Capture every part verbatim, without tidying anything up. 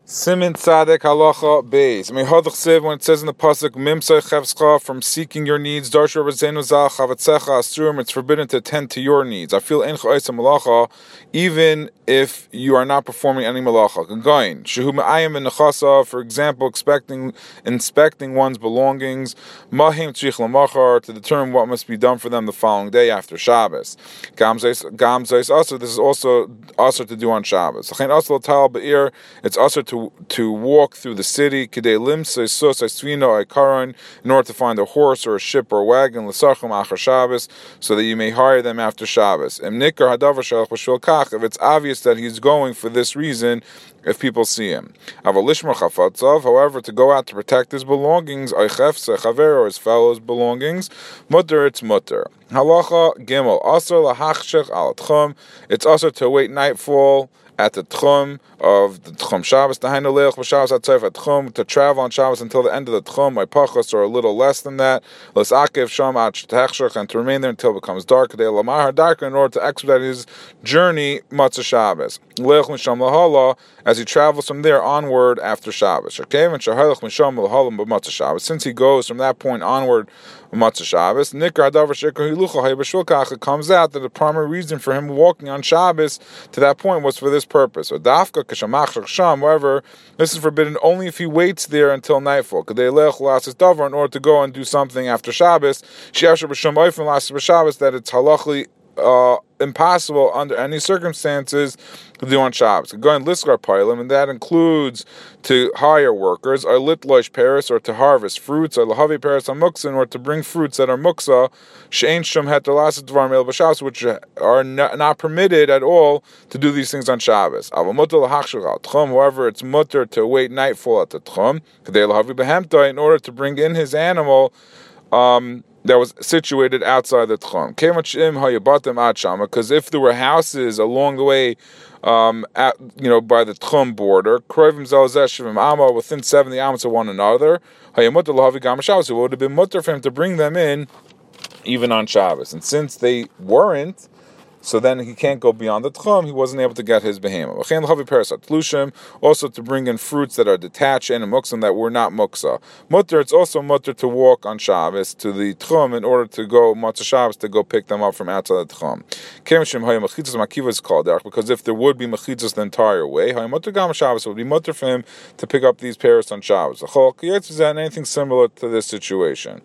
Simin Tzadek Halacha Beis. I mean, Hadach Siv, when it says in the pasuk, Mimsay Chevscha, from seeking your needs, Darsha Rezenu Zal Chavatzecha Asurim, it's forbidden to attend to your needs. I feel Encha Eisa Malacha, even if you are not performing any malacha. Gain Shehu Me'ayim in Nechasa, for example, expecting inspecting one's belongings, Mahim Tzich Lamachar, to determine what must be done for them the following day after Shabbos. Gam Zayis Asr, this is also Asr to do on Shabbos. Chain Asr Tal Be'ir, it's Asr to To, to walk through the city, in order to find a horse or a ship or a wagon, so that you may hire them after Shabbos. If it's obvious that he's going for this reason, if people see him. However, to go out to protect his belongings, or his fellow's belongings, mutter, it's mutter. Halacha Gimel, it's also to wait nightfall at the Tchum of the Tchum Shabbos, to travel on Shabbos until the end of the Tchum, by Pachas, or a little less than that, and to remain there until it becomes dark, in order to expedite his journey, Matzah Shabbos, as he travels from there onward after Shabbos. Since he goes from that point onward, Matzah Shabbos, it comes out that the primary reason for him walking on Shabbos to that point was for this purpose. However, this is forbidden only if he waits there until nightfall, in order to go and do something after Shabbos, that it's halachically Uh, impossible under any circumstances to do on Shabbos. Going liskar pilim, and that includes to hire workers, or litloish paris, or to harvest fruits, or lahavi paris on muksin, or to bring fruits that are muksa, she'ain shum hetelas dvar mel b'Shabbos, which are not, not permitted at all to do these things on Shabbos. However, it's mutter to wait nightfall at the tchum, in order to bring in his animal, um, that was situated outside the Tchum. Because if there were houses along the way, um, at, you know, by the Tchum border, within seventy amos of one another, it would have been mutter for him to bring them in even on Shabbos. And since they weren't, so then he can't go beyond the Tchum, he wasn't able to get his behemoth. Also to bring in fruits that are detached and muksa that were not muksa. Mutter, it's also mutter to walk on Shabbos to the Tchum in order to go, Matzah Shabbos, to go pick them up from outside the Tchum. Is called there, because if there would be mechitzas the entire way, it would be mutter for him to pick up these pairs on Shabbos. Anything similar to this situation.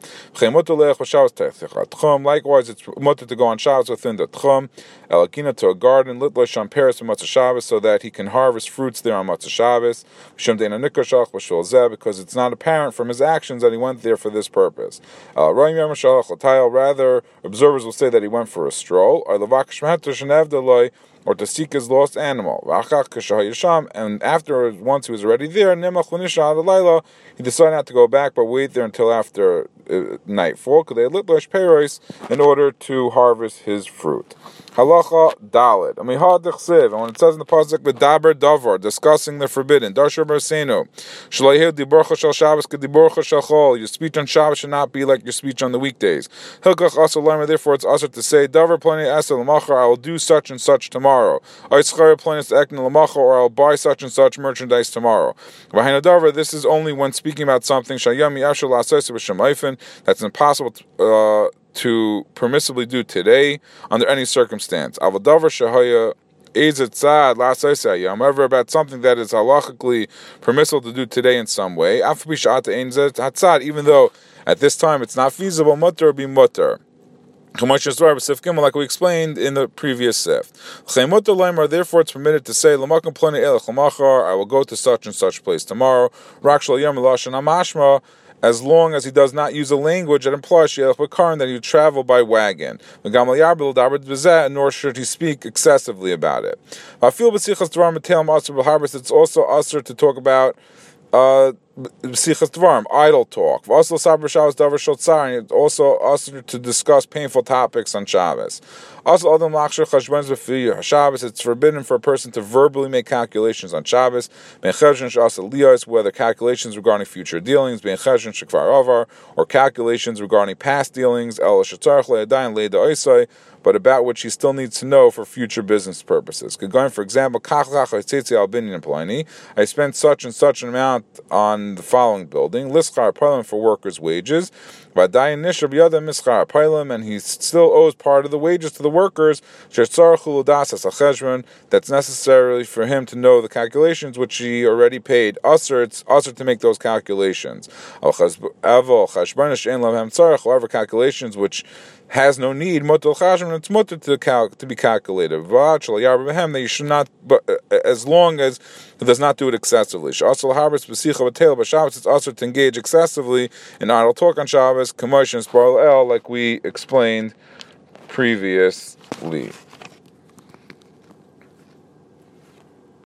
Likewise, it's mutter to go on Shabbos within the Tchum, Elakina, to a garden, litlosh on Paris and Matzah Shabbos, so that he can harvest fruits there on Matzah Shabbos, because it's not apparent from his actions that he went there for this purpose. Rather, observers will say that he went for a stroll, or to seek his lost animal. And after, once he was already there, he decided not to go back, but wait there until after uh, nightfall, in order to harvest his fruit. Halacha Daled. I mean, and when it says in the pasuk, "V'daber davar," discussing the forbidden. Darsha Bersenu. Shleihu diborcha shel Shabbos kediborcha shel Chol. Your speech on Shabbos should not be like your speech on the weekdays. Hilkach asur lamer. Therefore, it's asur to say, "Davar plani asur l'machar." I will do such and such tomorrow. Aitzchar plani ekne l'machar, or I will buy such and such merchandise tomorrow. V'hainu davar. This is only when speaking about something shayam yashul la'aseisu b'shamayfin. That's impossible to, uh, to permissibly do today under any circumstance. However, about something that is halachically permissible to do today in some way, even though at this time it's not feasible, mutter will be mutter. Like we explained in the previous sif. Therefore, it's permitted to say, I will go to such and such place tomorrow, as long as he does not use a language that implies that he would travel by wagon. Nor should he speak excessively about it. It's also usher to talk about uh, B'sichas Dvarim, idle talk. Also, Sabar Shabbos Davar Shotzar, and also also to discuss painful topics on Shabbos. Also, Adam Lachshir Chashbons B'Fi Shabbos. It's forbidden for a person to verbally make calculations on Shabbos. Ben Cheshvan Shasa Liyos, whether calculations regarding future dealings, Ben Cheshvan Shekvar Avar, or calculations regarding past dealings. El Shatzarch Le'adayin Le'da Oisai, but about which he still needs to know for future business purposes. Going, for example, I spent such and such an amount on the following building, Lischar Parliament for workers' wages, and he still owes part of the wages to the workers, that's necessary for him to know the calculations which he already paid. Usher, it's usher to make those calculations. However, calculations which has no need, it's mutter to cal- to be calculated. That you should not, but as long as it does not do it excessively. It's also to engage excessively in idle talk on Shabbos, commotion, like we explained previously.